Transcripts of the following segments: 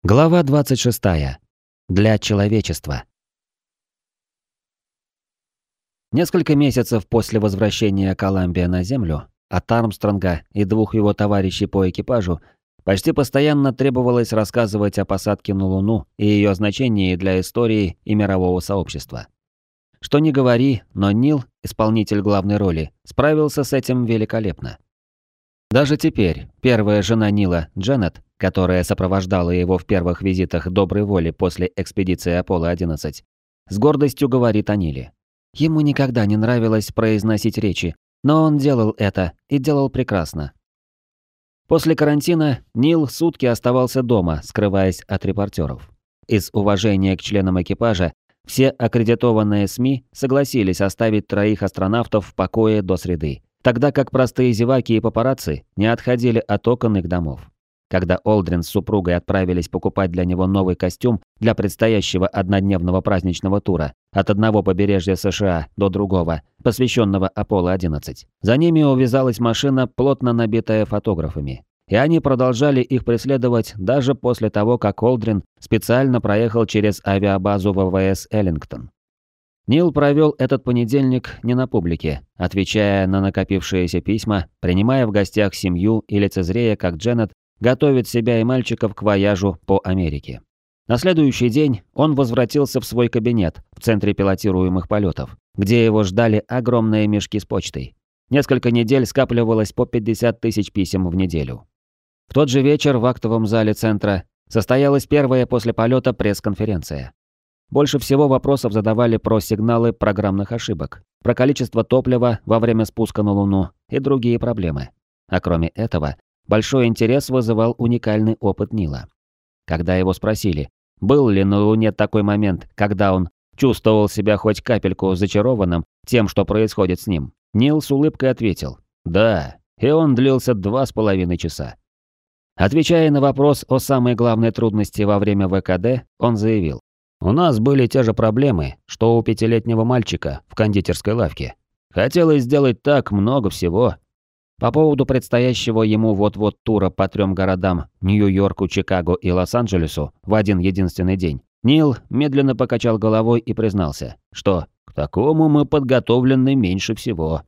Глава 26. Для человечества. Несколько месяцев после возвращения Коламбия на Землю от Армстронга и двух его товарищей по экипажу почти постоянно требовалось рассказывать о посадке на Луну и ее значении для истории и мирового сообщества. Что ни говори, но Нил, исполнитель главной роли, справился с этим великолепно. Даже теперь первая жена Нила, Дженнет, которая сопровождала его в первых визитах доброй воли после экспедиции Аполло-11, с гордостью говорит о Ниле. Ему никогда не нравилось произносить речи, но он делал это и делал прекрасно. После карантина Нил сутки оставался дома, скрываясь от репортеров. Из уважения к членам экипажа все аккредитованные СМИ согласились оставить троих астронавтов в покое до среды, тогда как простые зеваки и папарацци не отходили от окон их домов. Когда Олдрин с супругой отправились покупать для него новый костюм для предстоящего однодневного праздничного тура от одного побережья США до другого, посвященного Аполло-11, за ними увязалась машина, плотно набитая фотографами. И они продолжали их преследовать даже после того, как Олдрин специально проехал через авиабазу ВВС Эллингтон. Нил провел этот понедельник не на публике, отвечая на накопившиеся письма, принимая в гостях семью и лицезрея, как Дженнет готовит себя и мальчиков к вояжу по Америке. На следующий день он возвратился в свой кабинет в центре пилотируемых полетов, где его ждали огромные мешки с почтой. Несколько недель скапливалось по 50 тысяч писем в неделю. В тот же вечер в актовом зале центра состоялась первая после полета пресс-конференция. Больше всего вопросов задавали про сигналы программных ошибок, про количество топлива во время спуска на Луну и другие проблемы. А кроме этого, большой интерес вызывал уникальный опыт Нила. Когда его спросили, был ли на Луне такой момент, когда он чувствовал себя хоть капельку зачарованным тем, что происходит с ним, Нил с улыбкой ответил «Да», и он длился 2,5 часа. Отвечая на вопрос о самой главной трудности во время ВКД, он заявил: «У нас были те же проблемы, что у 5-летнего мальчика в кондитерской лавке. Хотелось сделать так много всего». По поводу предстоящего ему вот-вот тура по 3 городам Нью-Йорку, Чикаго и Лос-Анджелесу в один единственный день, Нил медленно покачал головой и признался, что «к такому мы подготовлены меньше всего».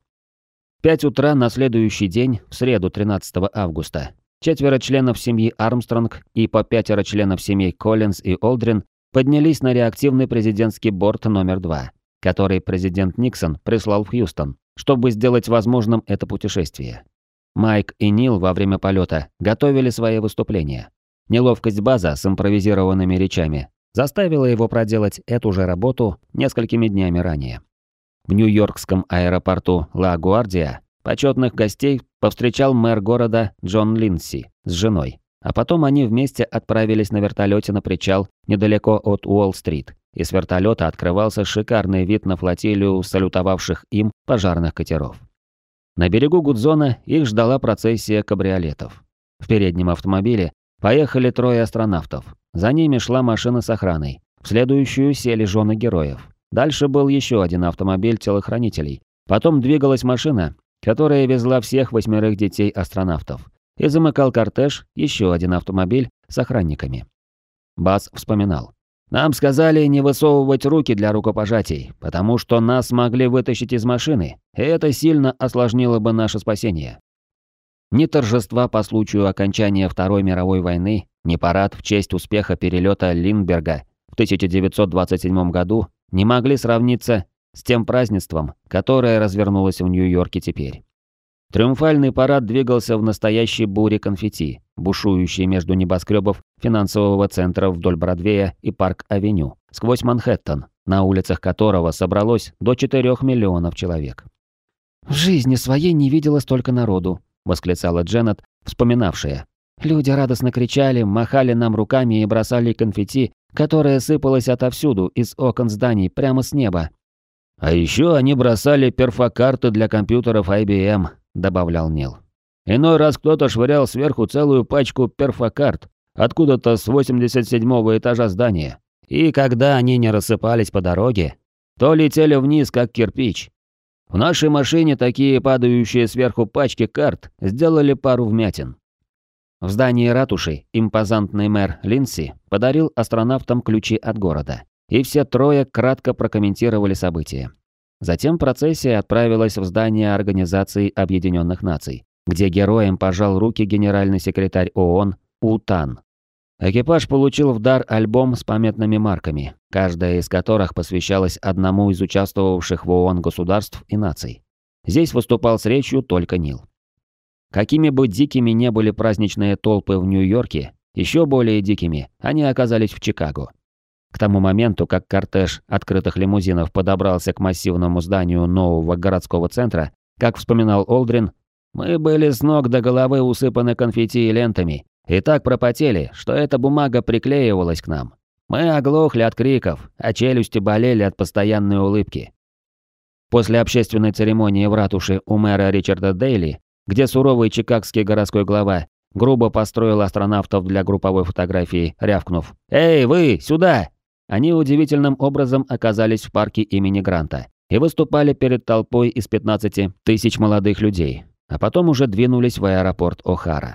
В 5 утра на следующий день, в среду 13 августа, 4 членов семьи Армстронг и по 5 членов семей Коллинз и Олдрин поднялись на реактивный президентский борт номер 2, который президент Никсон прислал в Хьюстон, чтобы сделать возможным это путешествие. Майк и Нил во время полета готовили свои выступления. Неловкость база с импровизированными речами заставила его проделать эту же работу несколькими днями ранее. В нью-йоркском аэропорту Ла-Гуардия почетных гостей повстречал мэр города Джон Линдси с женой, а потом они вместе отправились на вертолете на причал недалеко от Уолл-стрит, и с вертолета открывался шикарный вид на флотилию салютовавших им пожарных катеров. На берегу Гудзона их ждала процессия кабриолетов. В переднем автомобиле поехали 3 астронавтов, за ними шла машина с охраной, в следующую сели жены героев. Дальше был еще один автомобиль телохранителей, потом двигалась машина, которая везла всех 8 детей астронавтов, и замыкал кортеж еще один автомобиль с охранниками. Базз вспоминал. «Нам сказали не высовывать руки для рукопожатий, потому что нас могли вытащить из машины, и это сильно осложнило бы наше спасение». Ни торжества по случаю окончания Второй мировой войны, ни парад в честь успеха перелета Линдберга в 1927 году не могли сравниться с тем празднеством, которое развернулось в Нью-Йорке теперь. Триумфальный парад двигался в настоящей буре конфетти, бушующей между небоскребов финансового центра вдоль Бродвея и Парк-авеню, сквозь Манхэттен, на улицах которого собралось до 4 миллионов человек. «В жизни своей не видела столько народу», — восклицала Дженнет, вспоминавшая. «Люди радостно кричали, махали нам руками и бросали конфетти, которое сыпалось отовсюду, из окон зданий, прямо с неба». «А еще они бросали перфокарты для компьютеров IBM», — добавлял Нил. «Иной раз кто-то швырял сверху целую пачку перфокарт откуда-то с 87-го этажа здания. И когда они не рассыпались по дороге, то летели вниз, как кирпич. В нашей машине такие падающие сверху пачки карт сделали пару вмятин». В здании ратуши импозантный мэр Линдси подарил астронавтам ключи от города, и все трое кратко прокомментировали события. Затем процессия отправилась в здание Организации Объединенных Наций, где героям пожал руки генеральный секретарь ООН Утан. Экипаж получил в дар альбом с памятными марками, каждая из которых посвящалась одному из участвовавших в ООН государств и наций. Здесь выступал с речью только Нил. Какими бы дикими не были праздничные толпы в Нью-Йорке, еще более дикими они оказались в Чикаго. К тому моменту, как кортеж открытых лимузинов подобрался к массивному зданию нового городского центра, как вспоминал Олдрин, мы были с ног до головы усыпаны конфетти и лентами, и так пропотели, что эта бумага приклеивалась к нам. Мы оглохли от криков, а челюсти болели от постоянной улыбки. После общественной церемонии в ратуше у мэра Ричарда Дейли, где суровый чикагский городской глава грубо построил астронавтов для групповой фотографии, рявкнув: «Эй, вы, сюда!», они удивительным образом оказались в парке имени Гранта и выступали перед толпой из 15 тысяч молодых людей, а потом уже двинулись в аэропорт О'Хара.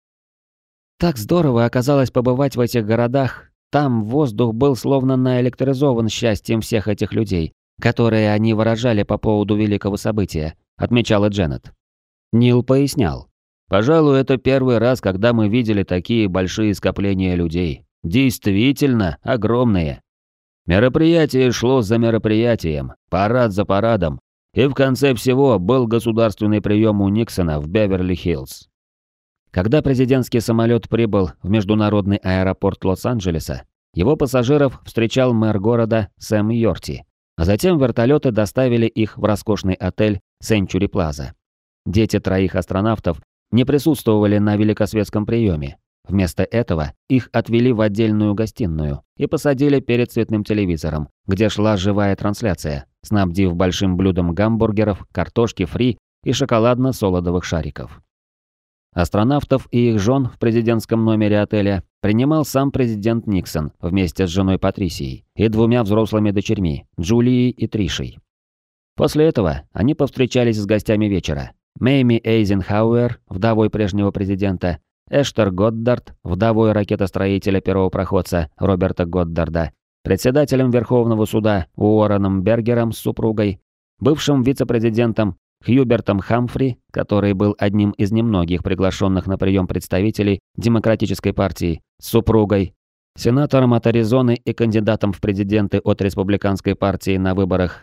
Так здорово оказалось побывать в этих городах. Там воздух был словно наэлектризован счастьем всех этих людей, которые они выражали по поводу великого события, отмечала Дженнет. Нил пояснял: «Пожалуй, это первый раз, когда мы видели такие большие скопления людей. Действительно огромные. Мероприятие шло за мероприятием, парад за парадом, и в конце всего был государственный прием у Никсона в Беверли-Хиллз». Когда президентский самолет прибыл в международный аэропорт Лос-Анджелеса, его пассажиров встречал мэр города Сэм Йорти, а затем вертолеты доставили их в роскошный отель Century Plaza. Дети троих астронавтов не присутствовали на великосветском приеме. Вместо этого их отвели в отдельную гостиную и посадили перед цветным телевизором, где шла живая трансляция, снабдив большим блюдом гамбургеров, картошки фри и шоколадно-солодовых шариков. Астронавтов и их жен в президентском номере отеля принимал сам президент Никсон вместе с женой Патрисией и двумя взрослыми дочерьми, Джулией и Тришей. После этого они повстречались с гостями вечера. Мэйми Эйзенхауэр, вдовой прежнего президента, Эштер Годдард, вдовой ракетостроителя первопроходца Роберта Годдарда, председателем Верховного суда Уорреном Бергером с супругой, бывшим вице-президентом Хьюбертом Хамфри, который был одним из немногих приглашенных на прием представителей Демократической партии, с супругой, сенатором от Аризоны и кандидатом в президенты от Республиканской партии на выборах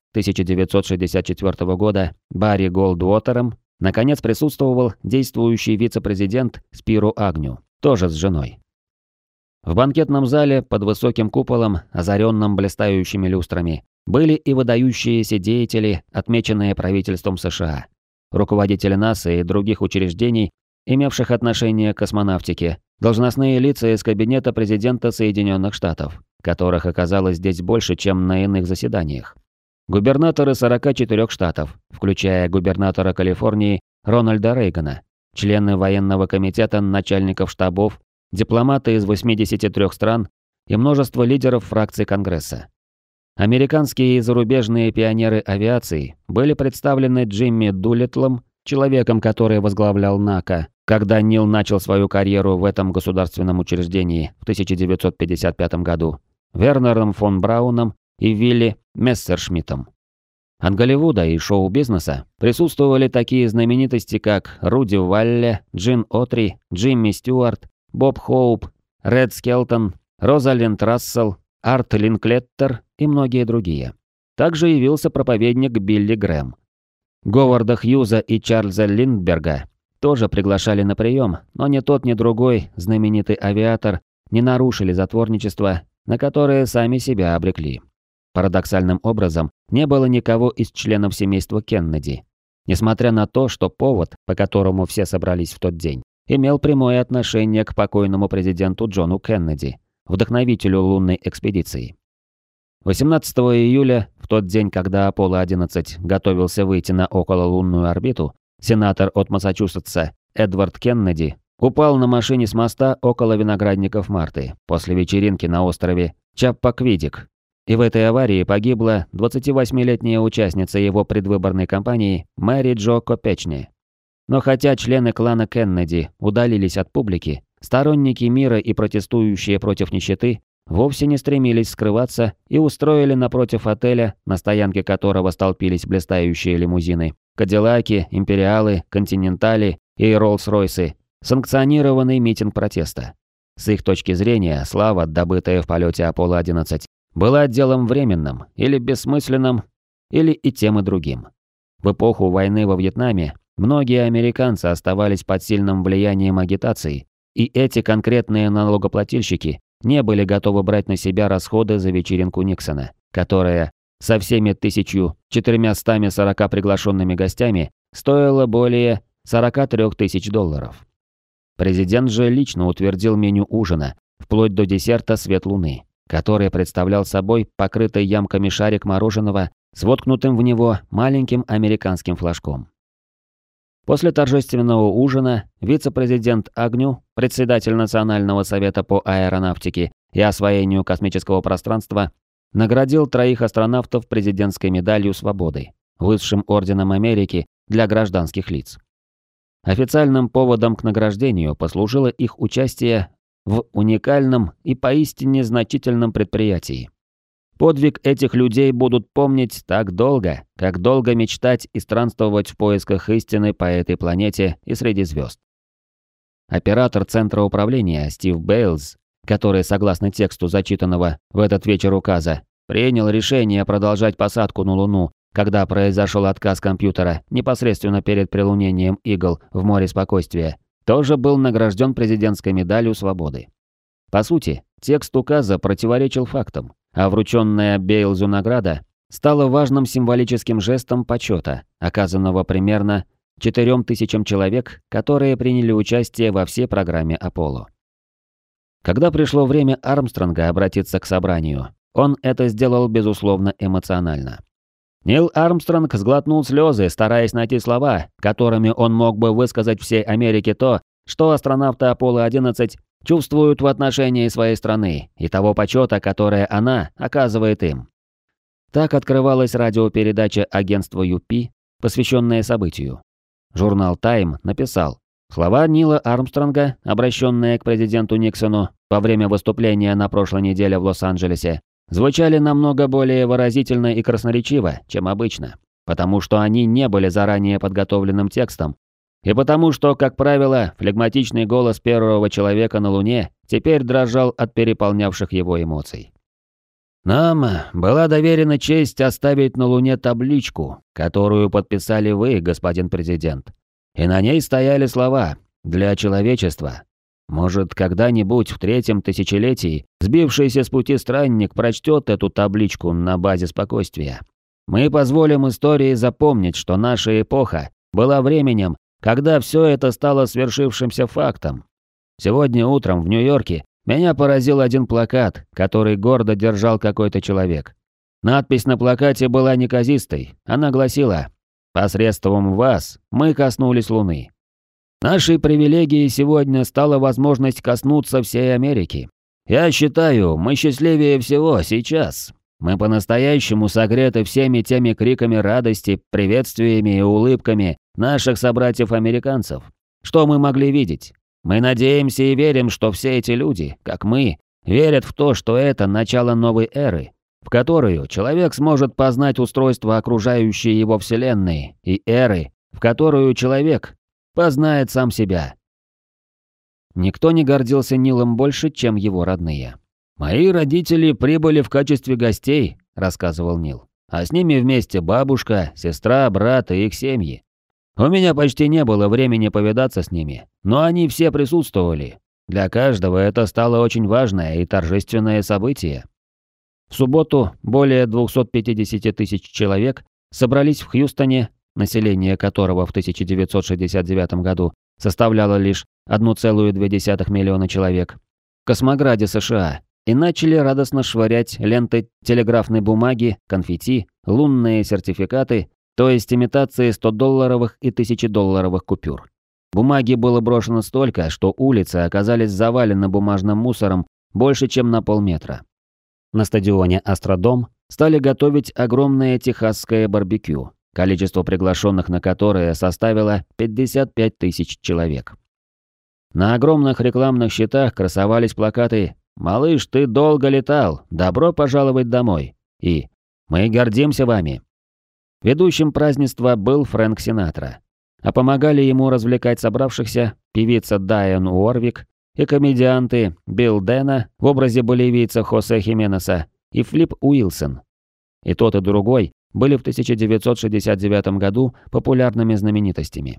1964 года Барри Голдуотером, наконец присутствовал действующий вице-президент Спиро Агню, тоже с женой. В банкетном зале под высоким куполом, озаренным блистающими люстрами, были и выдающиеся деятели, отмеченные правительством США, руководители НАСА и других учреждений, имевших отношение к космонавтике, должностные лица из кабинета президента Соединенных Штатов, которых оказалось здесь больше, чем на иных заседаниях. Губернаторы 44 штатов, включая губернатора Калифорнии Рональда Рейгана, члены военного комитета начальников штабов, дипломаты из 83 стран и множество лидеров фракций Конгресса. Американские и зарубежные пионеры авиации были представлены Джимми Дулиттлом, человеком, который возглавлял НАКА, когда Нил начал свою карьеру в этом государственном учреждении в 1955 году, Вернером фон Брауном и Вилли Мессершмиттом. От Голливуда и шоу-бизнеса присутствовали такие знаменитости, как Руди Валле, Джин Отри, Джимми Стюарт, Боб Хоуп, Ред Скелтон, Розалинд Рассел, Арт Линклеттер и многие другие. Также явился проповедник Билли Грэм. Говарда Хьюза и Чарльза Линдберга тоже приглашали на прием, но ни тот, ни другой знаменитый авиатор не нарушили затворничество, на которое сами себя обрекли. Парадоксальным образом, не было никого из членов семейства Кеннеди, несмотря на то, что повод, по которому все собрались в тот день, имел прямое отношение к покойному президенту Джону Кеннеди, вдохновителю лунной экспедиции. 18 июля, в тот день, когда Аполло-11 готовился выйти на окололунную орбиту, сенатор от Массачусетса Эдвард Кеннеди упал на машине с моста около виноградников Марты после вечеринки на острове Чаппаквидик. И в этой аварии погибла 28-летняя участница его предвыборной кампании Мэри Джо Копечни. Но хотя члены клана Кеннеди удалились от публики, сторонники мира и протестующие против нищеты вовсе не стремились скрываться и устроили напротив отеля, на стоянке которого столпились блистающие лимузины, Кадиллаки, Империалы, Континентали и Роллс-Ройсы, санкционированный митинг протеста. С их точки зрения, слава, добытая в полете Аполло-11, была делом временным или бессмысленным, или и тем и другим. В эпоху войны во Вьетнаме многие американцы оставались под сильным влиянием агитации, и эти конкретные налогоплательщики не были готовы брать на себя расходы за вечеринку Никсона, которая со всеми 1440 приглашенными гостями стоила более 43 тысяч долларов. Президент же лично утвердил меню ужина, вплоть до десерта «Свет луны», который представлял собой покрытый ямками шарик мороженого с воткнутым в него маленьким американским флажком. После торжественного ужина вице-президент Агню, председатель Национального совета по аэронавтике и освоению космического пространства, наградил 3 астронавтов президентской медалью свободы, высшим орденом Америки для гражданских лиц. Официальным поводом к награждению послужило их участие в уникальном и поистине значительном предприятии. Подвиг этих людей будут помнить так долго, как долго мечтать и странствовать в поисках истины по этой планете и среди звезд. Оператор центра управления Стив Бейлз, который, согласно тексту зачитанного в этот вечер указа, принял решение продолжать посадку на Луну, когда произошел отказ компьютера непосредственно перед прилунением Игл в море спокойствия, тоже был награжден президентской медалью свободы. По сути, текст указа противоречил фактам, а врученная Бейлзу награда стала важным символическим жестом почета, оказанного примерно 4000 человек, которые приняли участие во всей программе Аполло. Когда пришло время Армстронга обратиться к собранию, он это сделал, безусловно, эмоционально. Нил Армстронг сглотнул слезы, стараясь найти слова, которыми он мог бы высказать всей Америке то, что астронавты Аполло-11 чувствуют в отношении своей страны и того почета, которое она оказывает им. Так открывалась радиопередача агентства UP, посвященная событию. Журнал Time написал: слова Нила Армстронга, обращенные к президенту Никсону во время выступления на прошлой неделе в Лос-Анджелесе, звучали намного более выразительно и красноречиво, чем обычно, потому что они не были заранее подготовленным текстом, и потому что, как правило, флегматичный голос первого человека на Луне теперь дрожал от переполнявших его эмоций. «Нам была доверена честь оставить на Луне табличку, которую подписали вы, господин президент, и на ней стояли слова «Для человечества». Может, когда-нибудь в 3-м тысячелетии сбившийся с пути странник прочтет эту табличку на базе спокойствия. Мы позволим истории запомнить, что наша эпоха была временем, когда все это стало свершившимся фактом. Сегодня утром в Нью-Йорке меня поразил один плакат, который гордо держал какой-то человек. Надпись на плакате была неказистой, она гласила: «Посредством вас мы коснулись Луны». Нашей привилегией сегодня стала возможность коснуться всей Америки. Я считаю, мы счастливее всего сейчас. Мы по-настоящему согреты всеми теми криками радости, приветствиями и улыбками наших собратьев-американцев. Что мы могли видеть? Мы надеемся и верим, что все эти люди, как мы, верят в то, что это начало новой эры, в которую человек сможет познать устройство окружающей его вселенной, и эры, в которую человек познает сам себя. Никто не гордился Нилом больше, чем его родные. «Мои родители прибыли в качестве гостей», — рассказывал Нил, «а с ними вместе бабушка, сестра, брат и их семьи. У меня почти не было времени повидаться с ними, но они все присутствовали. Для каждого это стало очень важное и торжественное событие». В субботу более 250 тысяч человек собрались в Хьюстоне, население которого в 1969 году составляло лишь 1,2 миллиона человек, в Космограде, США, и начали радостно швырять ленты телеграфной бумаги, конфетти, лунные сертификаты, то есть имитации 100-долларовых и 1000-долларовых купюр. Бумаги было брошено столько, что улицы оказались завалены бумажным мусором больше, чем на полметра. На стадионе «Астродом» стали готовить огромное техасское барбекю, количество приглашенных на которое составило 55 тысяч человек. На огромных рекламных щитах красовались плакаты «Малыш, ты долго летал, добро пожаловать домой» и «Мы гордимся вами». Ведущим празднества был Фрэнк Синатра, а помогали ему развлекать собравшихся певица Дайан Уорвик и комедианты Билл Дэна в образе боливийца Хосе Хименеса и Флип Уилсон. И тот, и другой были в 1969 году популярными знаменитостями.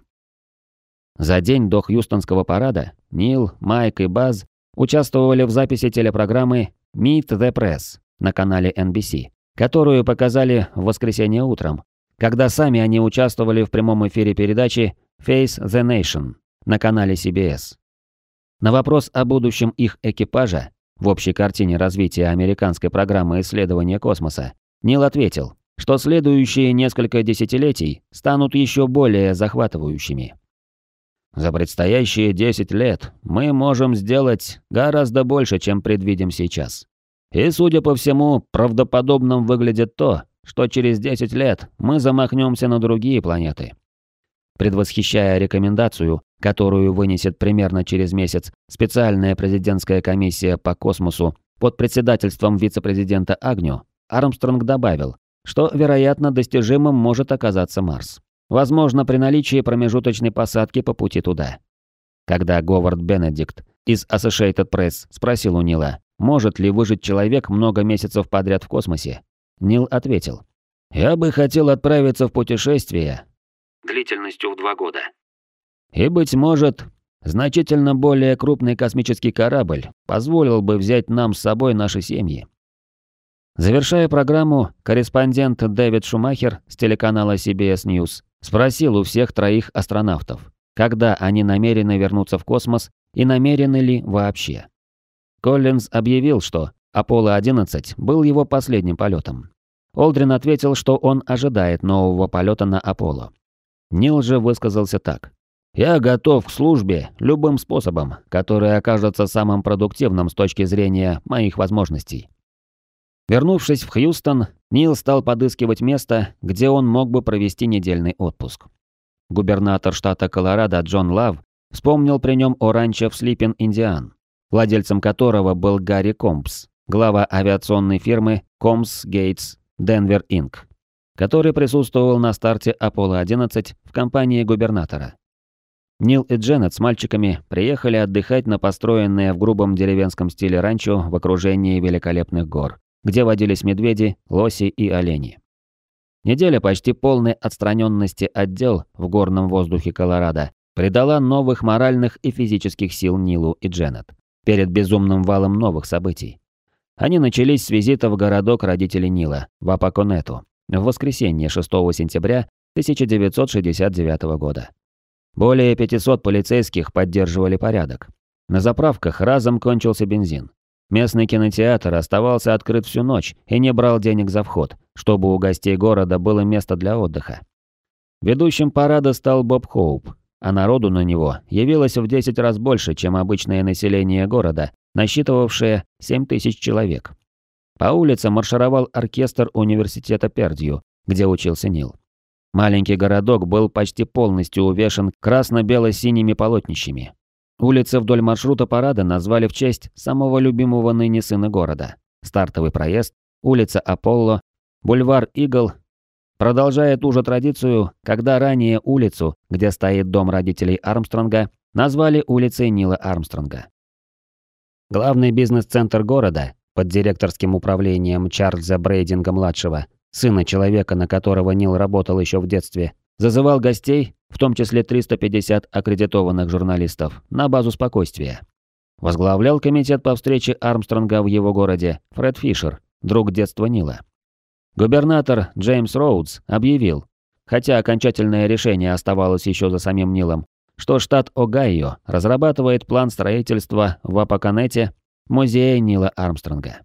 За день до Хьюстонского парада Нил, Майк и Баз участвовали в записи телепрограммы Meet the Press на канале NBC, которую показали в воскресенье утром, когда сами они участвовали в прямом эфире передачи Face the Nation на канале CBS. На вопрос о будущем их экипажа в общей картине развития американской программы исследования космоса Нил ответил, что следующие несколько десятилетий станут еще более захватывающими. За предстоящие 10 лет мы можем сделать гораздо больше, чем предвидим сейчас. И, судя по всему, правдоподобным выглядит то, что через 10 лет мы замахнемся на другие планеты. Предвосхищая рекомендацию, которую вынесет примерно через месяц специальная президентская комиссия по космосу под председательством вице-президента Агню, Армстронг добавил, что, вероятно, достижимым может оказаться Марс. Возможно, при наличии промежуточной посадки по пути туда. Когда Говард Бенедикт из Associated Press спросил у Нила, может ли выжить человек много месяцев подряд в космосе, Нил ответил: «Я бы хотел отправиться в путешествие длительностью в 2 года. И, быть может, значительно более крупный космический корабль позволил бы взять нам с собой наши семьи». Завершая программу, корреспондент Дэвид Шумахер с телеканала CBS News спросил у всех 3 астронавтов, когда они намерены вернуться в космос и намерены ли вообще. Коллинз объявил, что Аполло-11 был его последним полетом. Олдрин ответил, что он ожидает нового полета на Аполло. Нил же высказался так: «Я готов к службе любым способом, который окажется самым продуктивным с точки зрения моих возможностей». Вернувшись в Хьюстон, Нил стал подыскивать место, где он мог бы провести недельный отпуск. Губернатор штата Колорадо Джон Лав вспомнил при нем о ранчо в Слипин, Индиан, владельцем которого был Гарри Компс, глава авиационной фирмы Компс Гейтс Денвер Инк, который присутствовал на старте Аполло-11 в компании губернатора. Нил и Дженнет с мальчиками приехали отдыхать на построенное в грубом деревенском стиле ранчо в окружении великолепных гор, где водились медведи, лоси и олени. Неделя почти полной отстраненности от дел в горном воздухе Колорадо придала новых моральных и физических сил Нилу и Дженнет перед безумным валом новых событий. Они начались с визита в городок родителей Нила, в Апаконету, в воскресенье 6 сентября 1969 года. Более 500 полицейских поддерживали порядок. На заправках разом кончился бензин. Местный кинотеатр оставался открыт всю ночь и не брал денег за вход, чтобы у гостей города было место для отдыха. Ведущим парада стал Боб Хоуп, а народу на него явилось в 10 раз больше, чем обычное население города, насчитывавшее 7000 человек. По улице маршировал оркестр университета Пердью, где учился Нил. Маленький городок был почти полностью увешан красно-бело-синими полотнищами. Улицы вдоль маршрута парада назвали в честь самого любимого ныне сына города. Стартовый проезд, улица Аполло, бульвар Игл. Продолжая ту же традицию, когда ранее улицу, где стоит дом родителей Армстронга, назвали улицей Нила Армстронга. Главный бизнес-центр города, под директорским управлением Чарльза Брейдинга-младшего, сына человека, на которого Нил работал еще в детстве, зазывал гостей, в том числе 350 аккредитованных журналистов, на базу спокойствия. Возглавлял комитет по встрече Армстронга в его городе Фред Фишер, друг детства Нила. Губернатор Джеймс Роудс объявил, хотя окончательное решение оставалось еще за самим Нилом, что штат Огайо разрабатывает план строительства в Апаконете музея Нила Армстронга.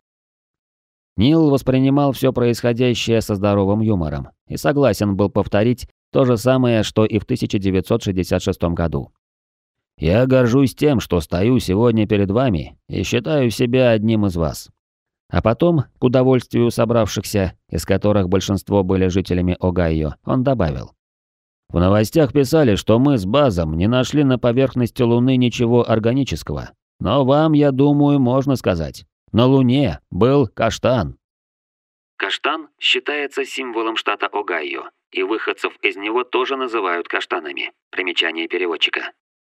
Нил воспринимал все происходящее со здоровым юмором и согласен был повторить то же самое, что и в 1966 году. «Я горжусь тем, что стою сегодня перед вами и считаю себя одним из вас». А потом, к удовольствию собравшихся, из которых большинство были жителями Огайо, он добавил: В новостях писали, что мы с Базом не нашли на поверхности Луны ничего органического. Но вам, я думаю, можно сказать. На Луне был каштан. Каштан считается символом штата Огайо, и выходцев из него тоже называют каштанами. Примечание переводчика.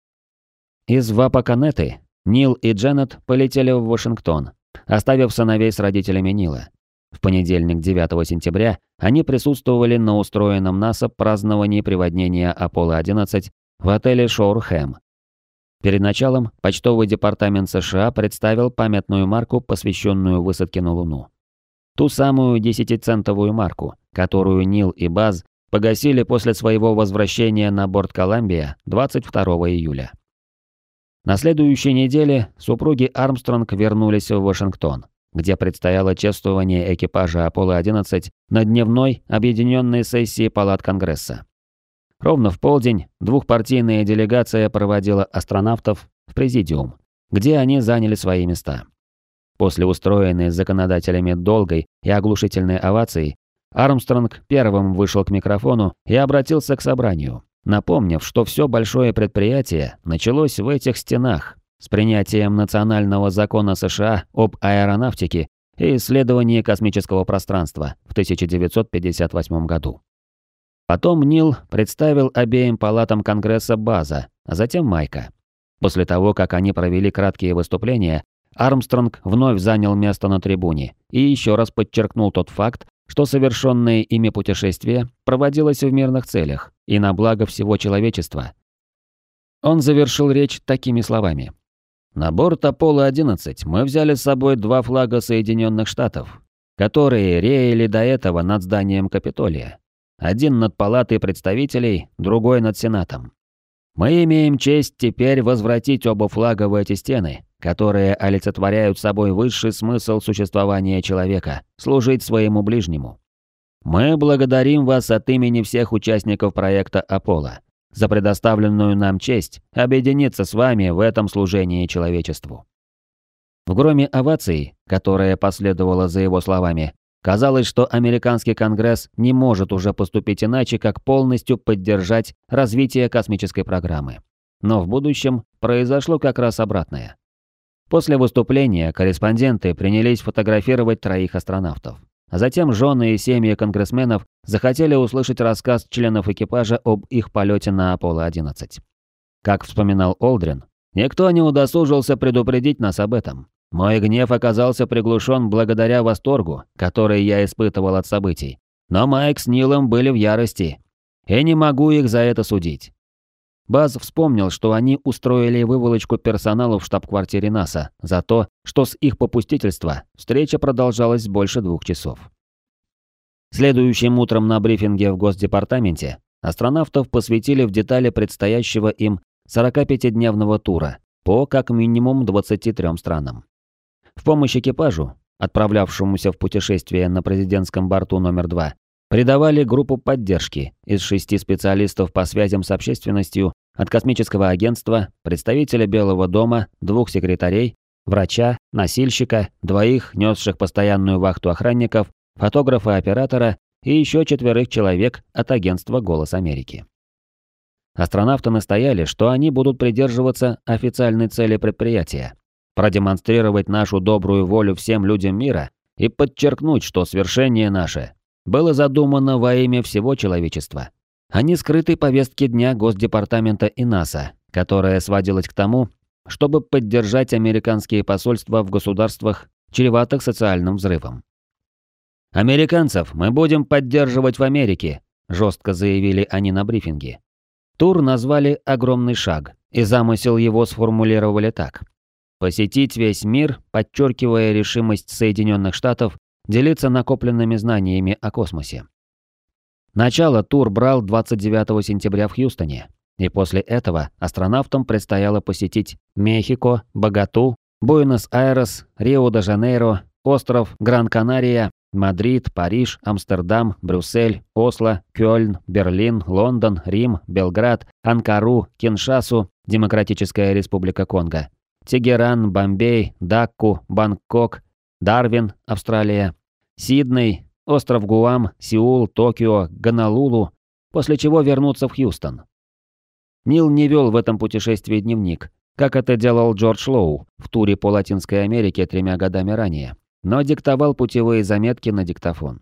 Из Вапаканеты Нил и Дженнет полетели в Вашингтон, оставив сыновей с родителями Нила. В понедельник, 9 сентября, они присутствовали на устроенном НАСА праздновании приводнения Аполло-11 в отеле Шоурхэм. Перед началом почтовый департамент США представил памятную марку, посвященную высадке на Луну. Ту самую 10-центовую марку, которую Нил и Баз погасили после своего возвращения на борт Колумбия 22 июля. На следующей неделе супруги Армстронг вернулись в Вашингтон, где предстояло чествование экипажа Аполло-11 на дневной объединенной сессии палат Конгресса. Ровно в полдень двухпартийная делегация проводила астронавтов в президиум, где они заняли свои места. После устроенной законодателями долгой и оглушительной овации, Армстронг первым вышел к микрофону и обратился к собранию, напомнив, что все большое предприятие началось в этих стенах с принятием национального закона США об аэронавтике и исследовании космического пространства в 1958 году. Потом Нил представил обеим палатам Конгресса База, а затем Майка. После того, как они провели краткие выступления, Армстронг вновь занял место на трибуне и еще раз подчеркнул тот факт, что совершенное ими путешествие проводилось в мирных целях и на благо всего человечества. Он завершил речь такими словами. «На борт Аполло-11 мы взяли с собой 2 флага Соединенных Штатов, которые реяли до этого над зданием Капитолия. Один над Палатой представителей, другой над Сенатом. Мы имеем честь теперь возвратить оба флага в эти стены, которые олицетворяют собой высший смысл существования человека – служить своему ближнему. Мы благодарим вас от имени всех участников проекта «Аполло» за предоставленную нам честь объединиться с вами в этом служении человечеству». В громе оваций, которая последовала за его словами, казалось, что американский Конгресс не может уже поступить иначе, как полностью поддержать развитие космической программы. Но в будущем произошло как раз обратное. После выступления корреспонденты принялись фотографировать 3 астронавтов. А затем жены и семьи конгрессменов захотели услышать рассказ членов экипажа об их полете на Аполло-11. Как вспоминал Олдрин, никто не удосужился предупредить нас об этом. Мой гнев оказался приглушен благодаря восторгу, который я испытывал от событий. Но Майк с Нилом были в ярости. И не могу их за это судить. Баз вспомнил, что они устроили выволочку персоналу в штаб-квартире НАСА за то, что с их попустительства встреча продолжалась больше 2 часов. Следующим утром на брифинге в Госдепартаменте астронавтов посвятили в детали предстоящего им 45-дневного тура по как минимум 23 странам. В помощь экипажу, отправлявшемуся в путешествие на президентском борту номер 2, придавали группу поддержки из 6 специалистов по связям с общественностью от космического агентства, представителя Белого дома, 2 секретарей, врача, носильщика, 2 несших постоянную вахту охранников, фотографа-оператора и еще 4 человек от агентства «Голос Америки». Астронавты настояли, что они будут придерживаться официальной цели предприятия – продемонстрировать нашу добрую волю всем людям мира и подчеркнуть, что свершение наше было задумано во имя всего человечества, а не скрытой повестки дня Госдепартамента и НАСА, которая сводилась к тому, чтобы поддержать американские посольства в государствах, чреватых социальным взрывом. «Американцев мы будем поддерживать в Америке», – жестко заявили они на брифинге. Тур назвали «Огромный шаг», и замысел его сформулировали так. Посетить весь мир, подчеркивая решимость Соединенных Штатов делиться накопленными знаниями о космосе. Начало тур брал 29 сентября в Хьюстоне, и после этого астронавтам предстояло посетить Мехико, Боготу, Буэнос-Айрес, Рио-де-Жанейро, остров Гран-Канария, Мадрид, Париж, Амстердам, Брюссель, Осло, Кёльн, Берлин, Лондон, Рим, Белград, Анкару, Киншасу, Демократическая Республика Конго, Тегеран, Бомбей, Дакку, Бангкок, Дарвин, Австралия, Сидней, остров Гуам, Сеул, Токио, Гонолулу, после чего вернуться в Хьюстон. Нил не вел в этом путешествии дневник, как это делал Джордж Лоу в туре по Латинской Америке 3 годами ранее, но диктовал путевые заметки на диктофон.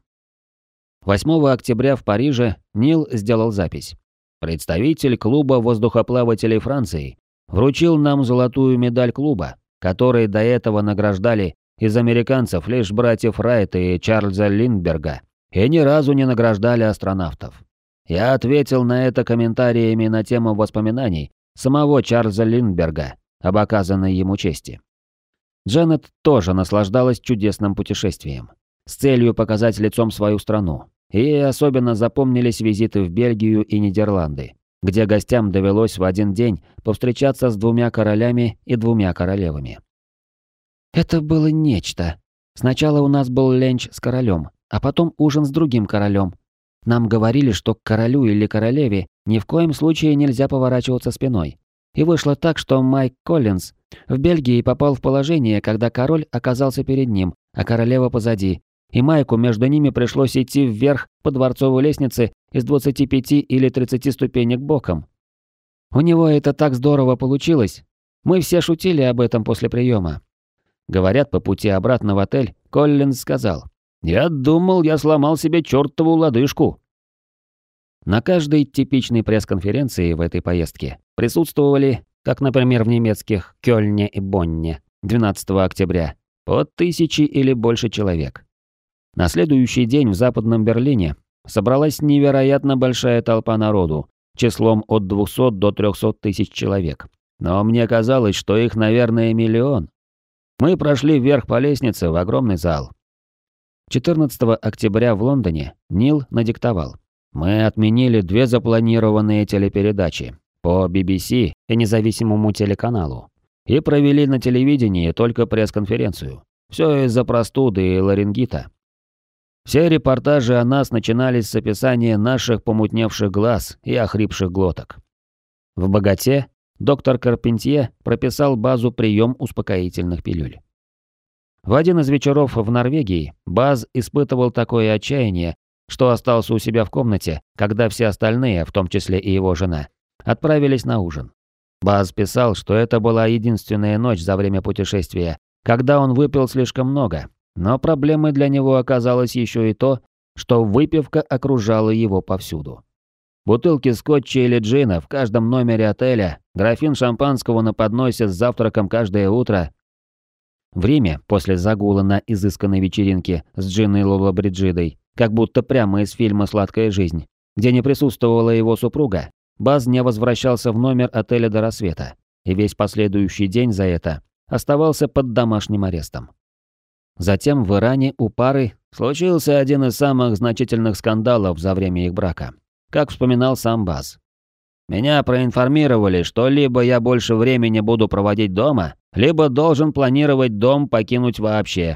8 октября в Париже Нил сделал запись. Представитель клуба воздухоплавателей Франции вручил нам золотую медаль клуба, которой до этого награждали из американцев лишь братьев Райта и Чарльза Линдберга, и ни разу не награждали астронавтов. Я ответил на это комментариями на тему воспоминаний самого Чарльза Линдберга об оказанной ему чести. Дженнет тоже наслаждалась чудесным путешествием, с целью показать лицом свою страну, и ей особенно запомнились визиты в Бельгию и Нидерланды, где гостям довелось в один день повстречаться с 2 королями и 2 королевами. Это было нечто. Сначала у нас был ленч с королем, а потом ужин с другим королем. Нам говорили, что к королю или королеве ни в коем случае нельзя поворачиваться спиной. И вышло так, что Майк Коллинз в Бельгии попал в положение, когда король оказался перед ним, а королева позади, и Майку между ними пришлось идти вверх по дворцовой лестнице из 25 или 30 ступенек боком. У него это так здорово получилось. Мы все шутили об этом после приема. Говорят, по пути обратно в отель Коллинз сказал: «Я думал, я сломал себе чертову лодыжку». На каждой типичной пресс-конференции в этой поездке присутствовали, как, например, в немецких Кёльне и Бонне 12 октября, по 1000 или больше человек. На следующий день в Западном Берлине собралась невероятно большая толпа народу, числом от 200 до 300 тысяч человек. Но мне казалось, что их, наверное, миллион. Мы прошли вверх по лестнице в огромный зал. 14 октября в Лондоне Нил надиктовал. Мы отменили 2 запланированные телепередачи по BBC и независимому телеканалу и провели на телевидении только пресс-конференцию. Все из-за простуды и ларингита. Все репортажи о нас начинались с описания наших помутневших глаз и охрипших глоток. В «Богате» доктор Карпентье прописал Базу прием успокоительных пилюль. В один из вечеров в Норвегии Баз испытывал такое отчаяние, что остался у себя в комнате, когда все остальные, в том числе и его жена, отправились на ужин. Баз писал, что это была единственная ночь за время путешествия, когда он выпил слишком много, но проблемой для него оказалось еще и то, что выпивка окружала его повсюду. Бутылки скотча или джина в каждом номере отеля, графин шампанского на подносе с завтраком каждое утро. В Риме, после загула на изысканной вечеринке с Джинной Лоло Бриджидой, как будто прямо из фильма «Сладкая жизнь», где не присутствовала его супруга, Баз не возвращался в номер отеля до рассвета, и весь последующий день за это оставался под домашним арестом. Затем в Иране у пары случился один из самых значительных скандалов за время их брака, как вспоминал сам Баз. «Меня проинформировали, что либо я больше времени буду проводить дома, либо должен планировать дом покинуть вообще».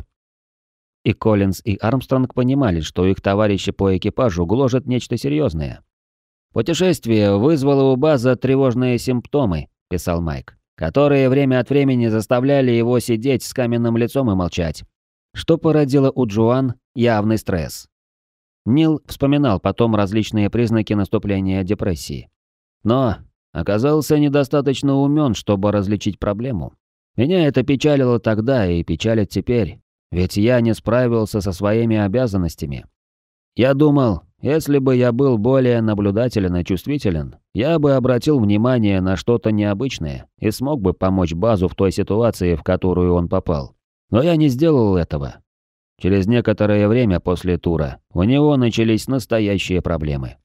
И Коллинз, и Армстронг понимали, что их товарищи по экипажу гложет нечто серьезное. «Путешествие вызвало у База тревожные симптомы», – писал Майк, «которые время от времени заставляли его сидеть с каменным лицом и молчать, что породило у Джоан явный стресс». Нил вспоминал потом различные признаки наступления депрессии. Но оказался недостаточно умен, чтобы различить проблему. Меня это печалило тогда и печалит теперь, ведь я не справился со своими обязанностями. Я думал, если бы я был более наблюдателен и чувствителен, я бы обратил внимание на что-то необычное и смог бы помочь Базу в той ситуации, в которую он попал. Но я не сделал этого. Через некоторое время после тура у него начались настоящие проблемы.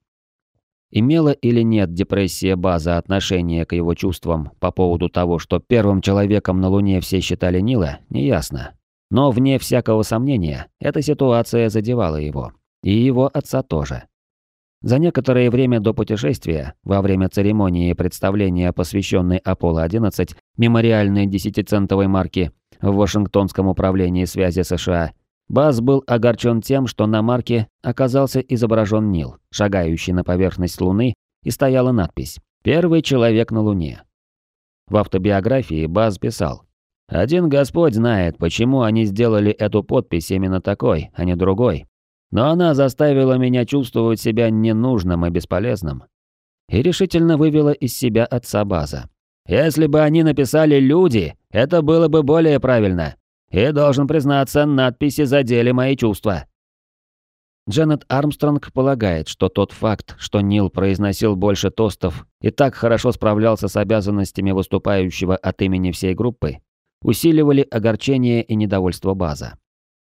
Имела или нет депрессия База отношение к его чувствам по поводу того, что первым человеком на Луне все считали Нила, неясно. Но вне всякого сомнения, эта ситуация задевала его. И его отца тоже. За некоторое время до путешествия, во время церемонии представления, посвященной Аполло-11 мемориальной 10-центовой марки в Вашингтонском управлении связи США, Баз был огорчен тем, что на марке оказался изображен Нил, шагающий на поверхность Луны, и стояла надпись «Первый человек на Луне». В автобиографии Баз писал: «Один Господь знает, почему они сделали эту подпись именно такой, а не другой. но она заставила меня чувствовать себя ненужным и бесполезным. И решительно вывела из себя отца База. Если бы они написали «люди», это было бы более правильно. И, должен признаться, надписи задели мои чувства. Дженнет Армстронг полагает, что тот факт, что Нил произносил больше тостов и так хорошо справлялся с обязанностями выступающего от имени всей группы, усиливали огорчение и недовольство База.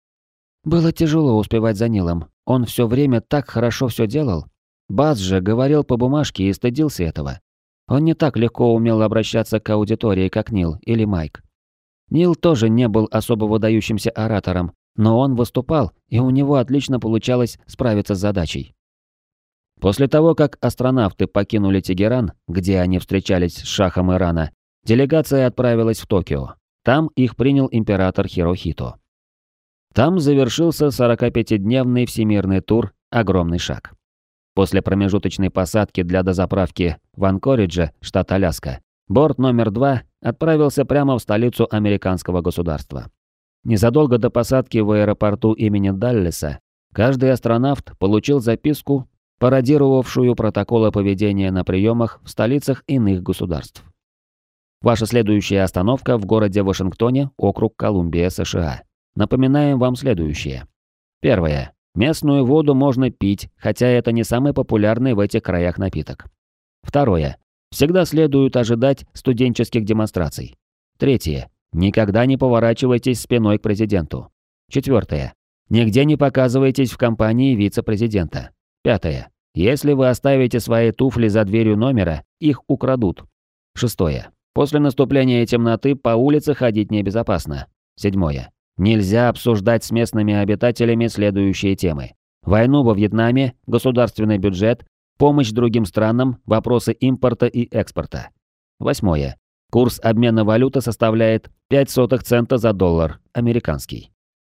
Было тяжело успевать за Нилом. Он все время так хорошо все делал. Баз же говорил по бумажке и стыдился этого. Он не так легко умел обращаться к аудитории, как Нил или Майк. Нил тоже не был особо выдающимся оратором, но он выступал, и у него отлично получалось справиться с задачей. После того, как астронавты покинули Тегеран, где они встречались с шахом Ирана, делегация отправилась в Токио. Там их принял император Хирохито. Там завершился 45-дневный всемирный тур «Огромный шаг». После промежуточной посадки для дозаправки в Анкоридже, штат Аляска, борт номер 2 отправился прямо в столицу американского государства. Незадолго до посадки в аэропорту имени Даллеса каждый астронавт получил записку, пародировавшую протоколы поведения на приемах в столицах иных государств. Ваша следующая остановка в городе Вашингтоне, округ Колумбия, США. Напоминаем вам следующее. Первое. Местную воду можно пить, хотя это не самый популярный в этих краях напиток. Второе. Всегда следует ожидать студенческих демонстраций. Третье. Никогда не поворачивайтесь спиной к президенту. Четвертое. Нигде не показывайтесь в компании вице-президента. Пятое. Если вы оставите свои туфли за дверью номера, их украдут. Шестое. После наступления темноты по улице ходить небезопасно. Седьмое. Нельзя обсуждать с местными обитателями следующие темы. Войну во Вьетнаме, государственный бюджет, помощь другим странам, вопросы импорта и экспорта. Восьмое. Курс обмена валюты составляет 0,05 цента за доллар, американский.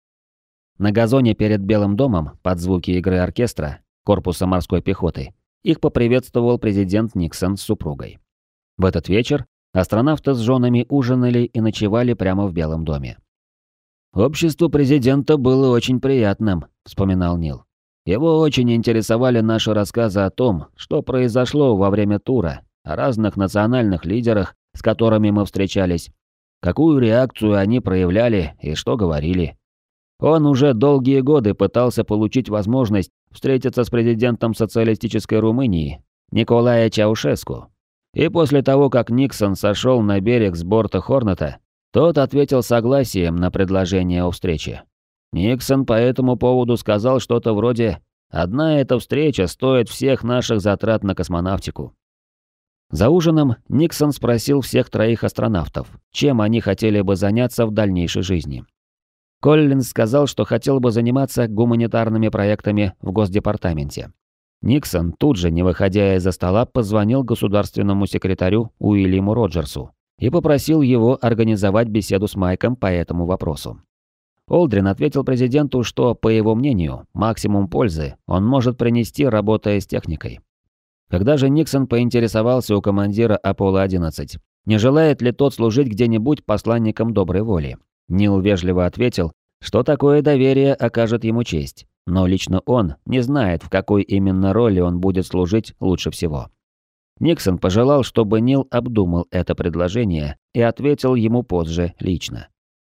На газоне перед Белым домом, под звуки игры оркестра, корпуса морской пехоты, их поприветствовал президент Никсон с супругой. В этот вечер астронавты с женами ужинали и ночевали прямо в Белом доме. «Общество президента было очень приятным», — вспоминал Нил. «Его очень интересовали наши рассказы о том, что произошло во время тура, о разных национальных лидерах, с которыми мы встречались, какую реакцию они проявляли и что говорили. Он уже долгие годы пытался получить возможность встретиться с президентом социалистической Румынии Николая Чаушеску. И после того, как Никсон сошел на берег с борта Хорнета, тот ответил согласием на предложение о встрече. Никсон по этому поводу сказал что-то вроде «Одна эта встреча стоит всех наших затрат на космонавтику». За ужином Никсон спросил всех троих астронавтов, чем они хотели бы заняться в дальнейшей жизни. Коллинз сказал, что хотел бы заниматься гуманитарными проектами в Госдепартаменте. Никсон тут же, не выходя из-за стола, позвонил государственному секретарю Уильяму Роджерсу и попросил его организовать беседу с Майком по этому вопросу. Олдрин ответил президенту, что, по его мнению, максимум пользы он может принести, работая с техникой. Когда же Никсон поинтересовался у командира Аполло-11, не желает ли тот служить где-нибудь посланником доброй воли, Нил вежливо ответил, что такое доверие окажет ему честь, но лично он не знает, в какой именно роли он будет служить лучше всего. Никсон пожелал, чтобы Нил обдумал это предложение и ответил ему позже лично.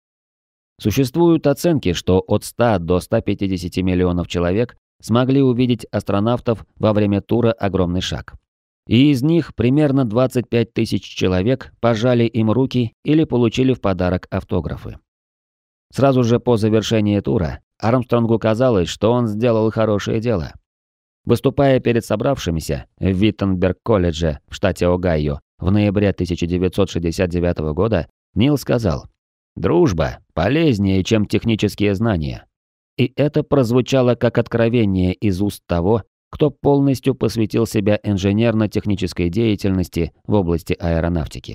Существуют оценки, что от 100 до 150 миллионов человек смогли увидеть астронавтов во время тура «Огромный шаг». И из них примерно 25 тысяч человек пожали им руки или получили в подарок автографы. Сразу же по завершении тура Армстронгу казалось, что он сделал хорошее дело. Выступая перед собравшимися в Виттенберг-колледже в штате Огайо в ноябре 1969 года, Нил сказал: «Дружба полезнее, чем технические знания». И это прозвучало как откровение из уст того, кто полностью посвятил себя инженерно-технической деятельности в области аэронавтики.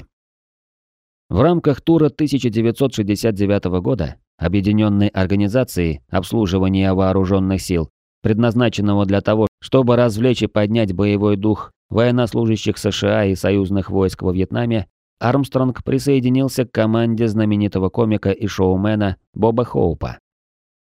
В рамках тура 1969 года Объединенной организации обслуживания вооруженных сил, предназначенного для того, чтобы развлечь и поднять боевой дух военнослужащих США и союзных войск во Вьетнаме, Армстронг присоединился к команде знаменитого комика и шоумена Боба Хоупа.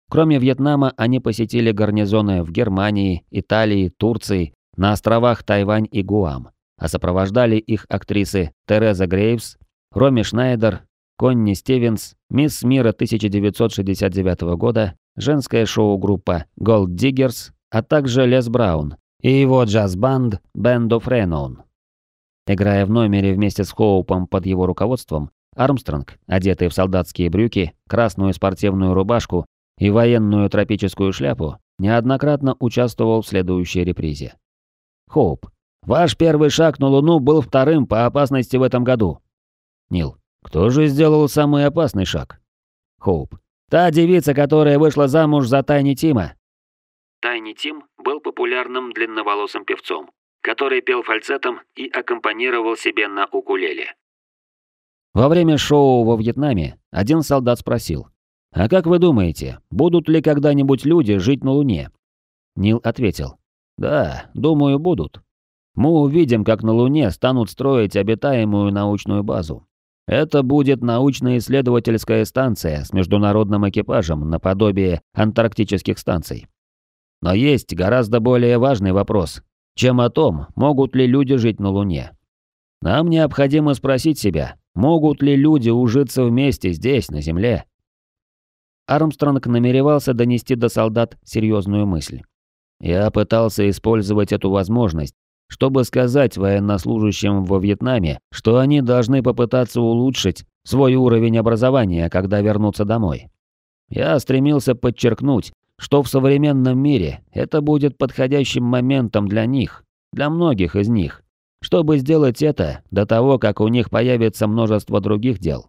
Кроме Вьетнама, они посетили гарнизоны в Германии, Италии, Турции, на островах Тайвань и Гуам, а сопровождали их актрисы Тереза Грейвс, Роми Шнайдер, Конни Стивенс, Мисс Мира 1969 года, женская шоу-группа Gold Diggers, а также Лес Браун и его джаз-банд Band of Renown. Играя в номере вместе с Хоупом под его руководством, Армстронг, одетый в солдатские брюки, красную спортивную рубашку и военную тропическую шляпу, неоднократно участвовал в следующей репризе. Хоуп. Ваш первый шаг на Луну был вторым по опасности в этом году. Нил. Кто же сделал самый опасный шаг? Хоуп. Та девица, которая вышла замуж за Тайни Тима. Тайни Тим был популярным длинноволосым певцом, который пел фальцетом и аккомпанировал себе на укулеле. Во время шоу во Вьетнаме один солдат спросил: «А как вы думаете, будут ли когда-нибудь люди жить на Луне?» Нил ответил: «Да, думаю, будут. Мы увидим, как на Луне станут строить обитаемую научную базу. Это будет научно-исследовательская станция с международным экипажем наподобие антарктических станций. Но есть гораздо более важный вопрос, чем о том, могут ли люди жить на Луне. Нам необходимо спросить себя, могут ли люди ужиться вместе здесь, на Земле?» Армстронг намеревался донести до солдат серьезную мысль. «Я пытался использовать эту возможность, чтобы сказать военнослужащим во Вьетнаме, что они должны попытаться улучшить свой уровень образования, когда вернутся домой. Я стремился подчеркнуть, что в современном мире это будет подходящим моментом для них, для многих из них, чтобы сделать это до того, как у них появится множество других дел».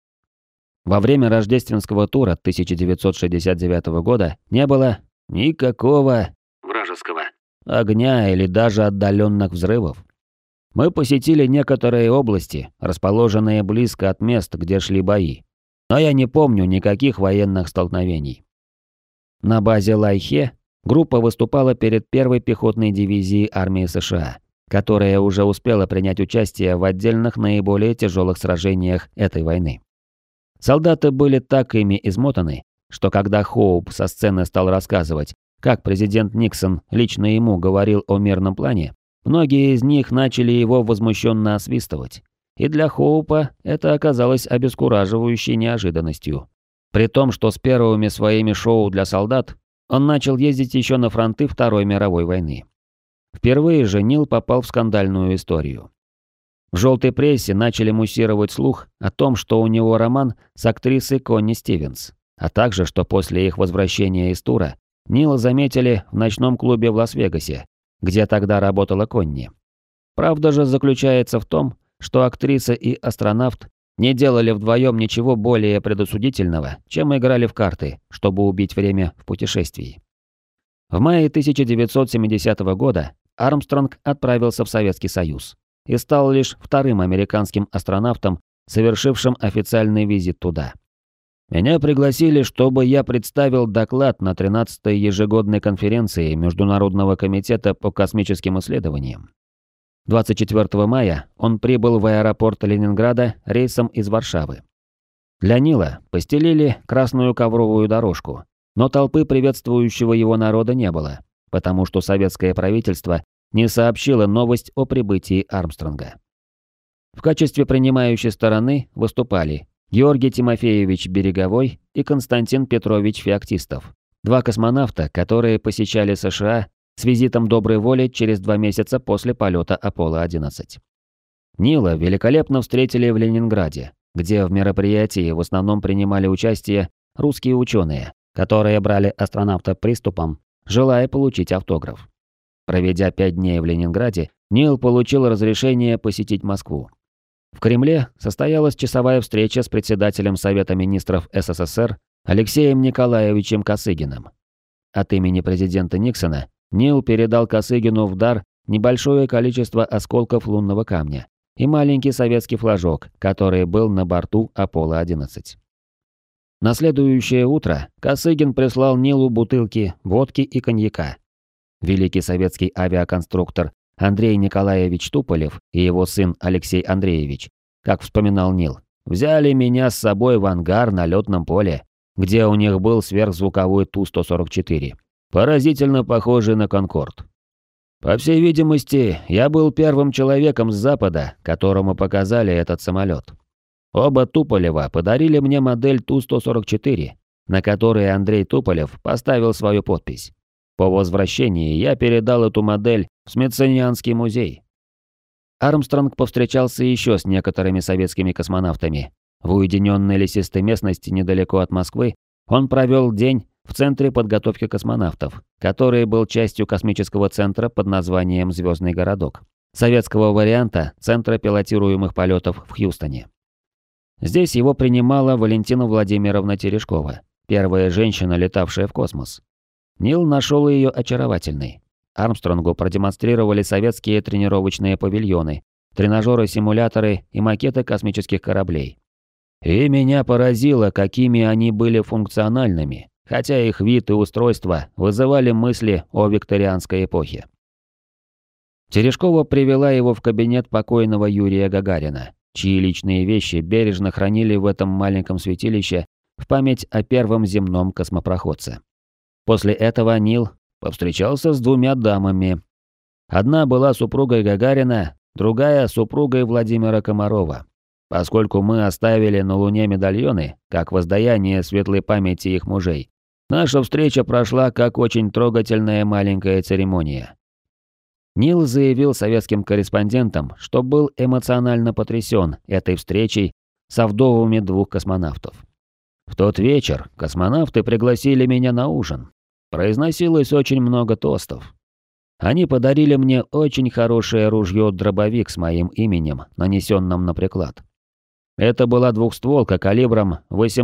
Во время рождественского тура 1969 года не было никакого Вражеского огня или даже отдаленных взрывов. Мы посетили некоторые области, расположенные близко от мест, где шли бои, но я не помню никаких военных столкновений. На базе Лайхе группа выступала перед первой пехотной дивизией армии США, которая уже успела принять участие в отдельных наиболее тяжелых сражениях этой войны. Солдаты были так ими измотаны, что когда Хоуп со сцены стал рассказывать, как президент Никсон лично ему говорил о мирном плане, многие из них начали его возмущенно освистывать. И для Хоупа это оказалось обескураживающей неожиданностью. При том, что с первыми своими шоу для солдат он начал ездить еще на фронты Второй мировой войны. Впервые же Нил попал в скандальную историю. В желтой прессе начали муссировать слух о том, что у него роман с актрисой Конни Стивенс, а также, что после их возвращения из тура Нила заметили в ночном клубе в Лас-Вегасе, где тогда работала Конни. Правда же заключается в том, что актриса и астронавт не делали вдвоем ничего более предосудительного, чем играли в карты, чтобы убить время в путешествии. В мае 1970 года Армстронг отправился в Советский Союз и стал лишь вторым американским астронавтом, совершившим официальный визит туда. Меня пригласили, чтобы я представил доклад на 13-й ежегодной конференции Международного комитета по космическим исследованиям. 24 мая он прибыл в аэропорт Ленинграда рейсом из Варшавы. Для Нила постелили красную ковровую дорожку, но толпы приветствующего его народа не было, потому что советское правительство не сообщило новость о прибытии Армстронга. В качестве принимающей стороны выступали Георгий Тимофеевич Береговой и Константин Петрович Феоктистов, два космонавта, которые посещали США с визитом доброй воли через 2 месяца после полета Аполло-11. Нила великолепно встретили в Ленинграде, где в мероприятии в основном принимали участие русские ученые, которые брали астронавта приступом, желая получить автограф. Проведя 5 дней в Ленинграде, Нил получил разрешение посетить Москву. В Кремле состоялась часовая встреча с председателем Совета министров СССР Алексеем Николаевичем Косыгиным. От имени президента Никсона Нил передал Косыгину в дар небольшое количество осколков лунного камня и маленький советский флажок, который был на борту Аполло-11. На следующее утро Косыгин прислал Нилу бутылки водки и коньяка. Великий советский авиаконструктор Андрей Николаевич Туполев и его сын Алексей Андреевич, как вспоминал Нил, взяли меня с собой в ангар на лётном поле. где у них был сверхзвуковой Ту-144, поразительно похожий на «Конкорд». По всей видимости, я был первым человеком с Запада, которому показали этот самолет. Оба Туполева подарили мне модель Ту-144, на которой Андрей Туполев поставил свою подпись. По возвращении я передал эту модель в Смитсонианский музей. Армстронг повстречался еще с некоторыми советскими космонавтами. В уединенной лесистой местности недалеко от Москвы он провел день в Центре подготовки космонавтов, который был частью космического центра под названием «Звездный городок», советского варианта Центра пилотируемых полетов в Хьюстоне. Здесь его принимала Валентина Владимировна Терешкова, первая женщина, летавшая в космос. Нил нашел ее очаровательной. Армстронгу продемонстрировали советские тренировочные павильоны, тренажеры-симуляторы и макеты космических кораблей. И меня поразило, какими они были функциональными, хотя их вид и устройство вызывали мысли о викторианской эпохе. Терешкова привела его в кабинет покойного Юрия Гагарина, чьи личные вещи бережно хранили в этом маленьком святилище в память о первом земном космопроходце. После этого Нил повстречался с двумя дамами. Одна была супругой Гагарина, другая – супругой Владимира Комарова. Поскольку мы оставили на Луне медальоны, как воздаяние светлой памяти их мужей, наша встреча прошла как очень трогательная маленькая церемония. Нил заявил советским корреспондентам, что был эмоционально потрясен этой встречей со вдовами двух космонавтов. В тот вечер космонавты пригласили меня на ужин. Произносилось очень много тостов. Они подарили мне очень хорошее ружье-дробовик с моим именем, нанесенным на приклад. Это была двухстволка калибром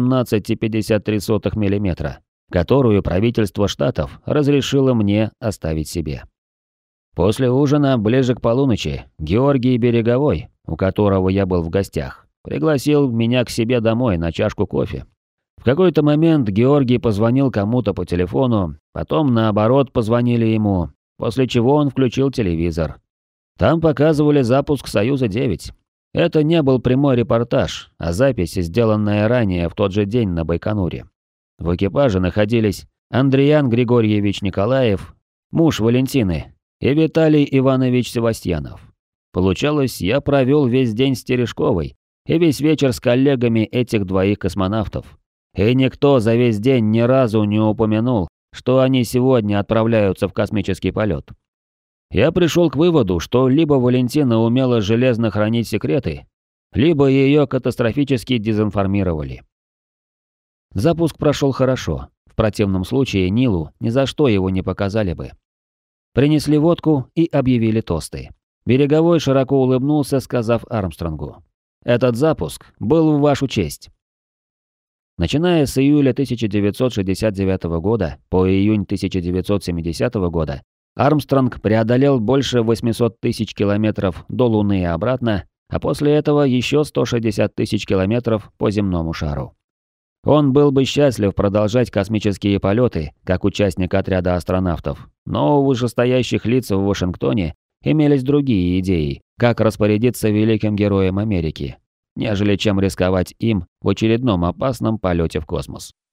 18,53 мм, которую правительство Штатов разрешило мне оставить себе. После ужина, ближе к полуночи, Георгий Береговой, у которого я был в гостях, пригласил меня к себе домой на чашку кофе. В какой-то момент Георгий позвонил кому-то по телефону, потом наоборот позвонили ему, после чего он включил телевизор. Там показывали запуск «Союза-9». Это не был прямой репортаж, а запись, сделанная ранее в тот же день на Байконуре. В экипаже находились Андриан Григорьевич Николаев, муж Валентины, и Виталий Иванович Севастьянов. Получалось, я провел весь день с Терешковой и весь вечер с коллегами этих двоих космонавтов. И никто за весь день ни разу не упомянул, что они сегодня отправляются в космический полет. Я пришел к выводу, что либо Валентина умела железно хранить секреты, либо ее катастрофически дезинформировали. Запуск прошел хорошо. В противном случае Нилу ни за что его не показали бы. Принесли водку и объявили тосты. Береговой широко улыбнулся, сказав Армстронгу: «Этот запуск был в вашу честь». Начиная с июля 1969 года по июнь 1970 года, Армстронг преодолел больше 800 тысяч километров до Луны и обратно, а после этого еще 160 тысяч километров по земному шару. Он был бы счастлив продолжать космические полеты, как участник отряда астронавтов, но у вышестоящих лиц в Вашингтоне имелись другие идеи, как распорядиться великим героем Америки, нежели чем рисковать им в очередном опасном полете в космос.